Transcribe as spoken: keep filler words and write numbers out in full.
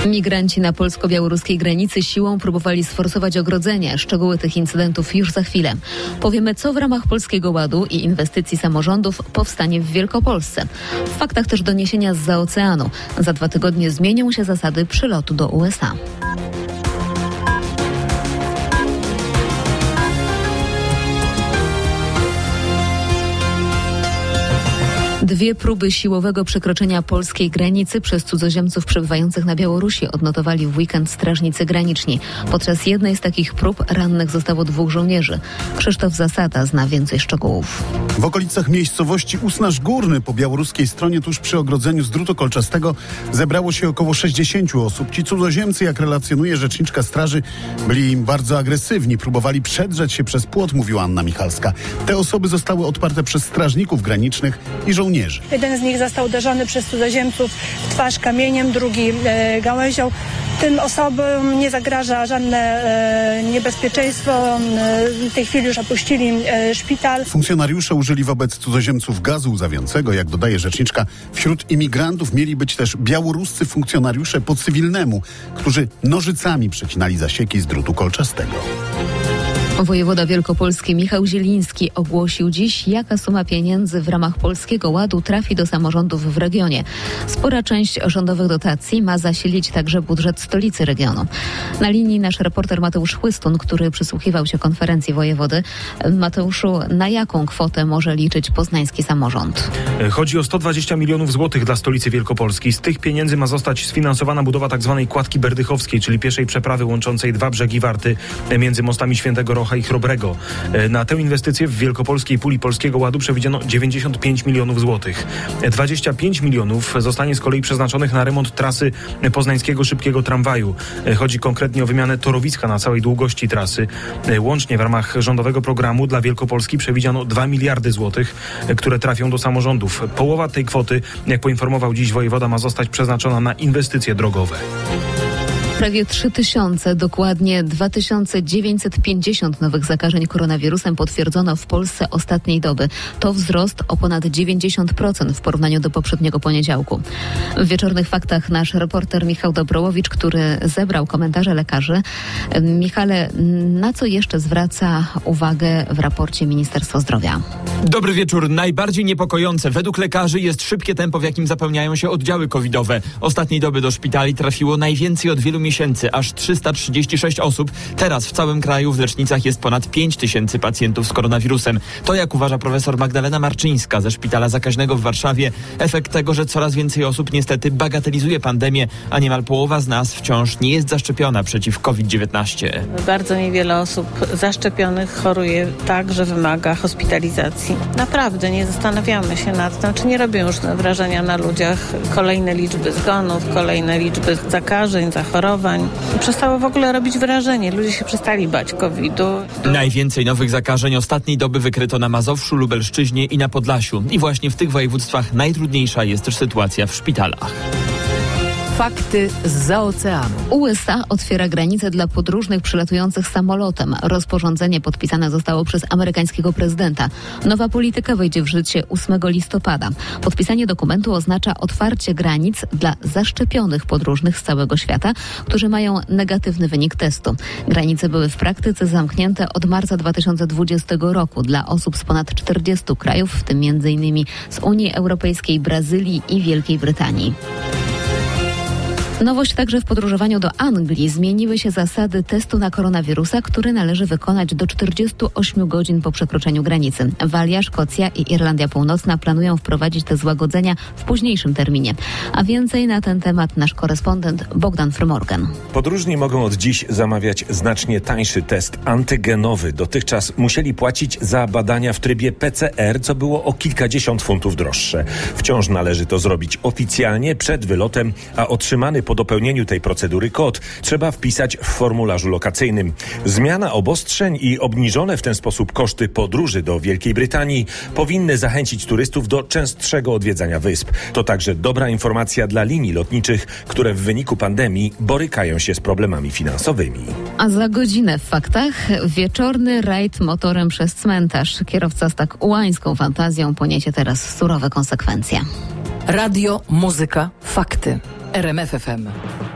Migranci na polsko-białoruskiej granicy siłą próbowali sforsować ogrodzenie. Szczegóły tych incydentów już za chwilę. Powiemy, co w ramach Polskiego Ładu i inwestycji samorządów powstanie w Wielkopolsce. W faktach też doniesienia zza oceanu. Za dwa tygodnie zmienią się zasady przylotu do U S A. Dwie próby siłowego przekroczenia polskiej granicy przez cudzoziemców przebywających na Białorusi odnotowali w weekend strażnicy graniczni. Podczas jednej z takich prób rannych zostało dwóch żołnierzy. Krzysztof Zasada zna więcej szczegółów. W okolicach miejscowości Usnarz Górny po białoruskiej stronie tuż przy ogrodzeniu z drutu kolczastego zebrało się około sześćdziesięciu osób. Ci cudzoziemcy, jak relacjonuje rzeczniczka straży, byli bardzo agresywni. Próbowali przedrzeć się przez płot, mówiła Anna Michalska. Te osoby zostały odparte przez strażników granicznych i żołnierzy. Jeden z nich został uderzony przez cudzoziemców w twarz kamieniem, drugi e, gałęzią. Tym osobom nie zagraża żadne e, niebezpieczeństwo. E, w tej chwili już opuścili e, szpital. Funkcjonariusze użyli wobec cudzoziemców gazu łzawiącego. Jak dodaje rzeczniczka, wśród imigrantów mieli być też białoruscy funkcjonariusze po cywilnemu, którzy nożycami przecinali zasieki z drutu kolczastego. Wojewoda wielkopolski Michał Zieliński ogłosił dziś, jaka suma pieniędzy w ramach Polskiego Ładu trafi do samorządów w regionie. Spora część rządowych dotacji ma zasilić także budżet stolicy regionu. Na linii nasz reporter Mateusz Chłystun, który przysłuchiwał się konferencji wojewody. Mateuszu, na jaką kwotę może liczyć poznański samorząd? Chodzi o sto dwadzieścia milionów złotych dla stolicy Wielkopolski. Z tych pieniędzy ma zostać sfinansowana budowa tzw. kładki berdychowskiej, czyli pieszej przeprawy łączącej dwa brzegi Warty między mostami Świętego Rocha i Chrobrego. Na tę inwestycję w wielkopolskiej puli Polskiego Ładu przewidziano dziewięćdziesiąt pięć milionów złotych. dwadzieścia pięć milionów zostanie z kolei przeznaczonych na remont trasy poznańskiego szybkiego tramwaju. Chodzi konkretnie o wymianę torowiska na całej długości trasy. Łącznie w ramach rządowego programu dla Wielkopolski przewidziano dwa miliardy złotych, które trafią do samorządów. Połowa tej kwoty, jak poinformował dziś wojewoda, ma zostać przeznaczona na inwestycje drogowe. Prawie trzy tysiące, dokładnie dwa tysiące dziewięćset pięćdziesiąt nowych zakażeń koronawirusem potwierdzono w Polsce ostatniej doby. To wzrost o ponad dziewięćdziesiąt procent w porównaniu do poprzedniego poniedziałku. W wieczornych faktach nasz reporter Michał Dobrołowicz, który zebrał komentarze lekarzy. Michale, na co jeszcze zwraca uwagę w raporcie Ministerstwa Zdrowia? Dobry wieczór. Najbardziej niepokojące według lekarzy jest szybkie tempo, w jakim zapełniają się oddziały covidowe. Ostatniej doby do szpitali trafiło najwięcej od wielu miesięcy, aż trzysta trzydzieści sześć osób. Teraz w całym kraju w lecznicach jest ponad pięć tysięcy pacjentów z koronawirusem. To, jak uważa profesor Magdalena Marczyńska ze Szpitala Zakaźnego w Warszawie, efekt tego, że coraz więcej osób niestety bagatelizuje pandemię, a niemal połowa z nas wciąż nie jest zaszczepiona przeciw kowid dziewiętnaście. Bardzo niewiele osób zaszczepionych choruje tak, że wymaga hospitalizacji. Naprawdę nie zastanawiamy się nad tym, czy nie robią już wrażenia na ludziach kolejne liczby zgonów, kolejne liczby zakażeń, zachorowań. Przestało w ogóle robić wrażenie. Ludzie się przestali bać kowida. Najwięcej nowych zakażeń ostatniej doby wykryto na Mazowszu, Lubelszczyźnie i na Podlasiu. I właśnie w tych województwach najtrudniejsza jest też sytuacja w szpitalach. Fakty zza oceanu. U S A otwiera granice dla podróżnych przylatujących samolotem. Rozporządzenie podpisane zostało przez amerykańskiego prezydenta. Nowa polityka wejdzie w życie ósmego listopada. Podpisanie dokumentu oznacza otwarcie granic dla zaszczepionych podróżnych z całego świata, którzy mają negatywny wynik testu. Granice były w praktyce zamknięte od marca dwa tysiące dwudziestego roku dla osób z ponad czterdziestu krajów, w tym między innymi z Unii Europejskiej, Brazylii i Wielkiej Brytanii. Nowość także w podróżowaniu do Anglii. Zmieniły się zasady testu na koronawirusa, który należy wykonać do czterdziestu ośmiu godzin po przekroczeniu granicy. Walia, Szkocja i Irlandia Północna planują wprowadzić te złagodzenia w późniejszym terminie. A więcej na ten temat nasz korespondent Bogdan Frymorgan. Podróżni mogą od dziś zamawiać znacznie tańszy test antygenowy. Dotychczas musieli płacić za badania w trybie P C R, co było o kilkadziesiąt funtów droższe. Wciąż należy to zrobić oficjalnie przed wylotem, a otrzymany po dopełnieniu tej procedury kod trzeba wpisać w formularzu lokacyjnym. Zmiana obostrzeń i obniżone w ten sposób koszty podróży do Wielkiej Brytanii powinny zachęcić turystów do częstszego odwiedzania wysp. To także dobra informacja dla linii lotniczych, które w wyniku pandemii borykają się z problemami finansowymi. A za godzinę w faktach wieczorny rajd motorem przez cmentarz. Kierowca z tak ułańską fantazją poniesie teraz surowe konsekwencje. Radio, muzyka, fakty. R M F F M.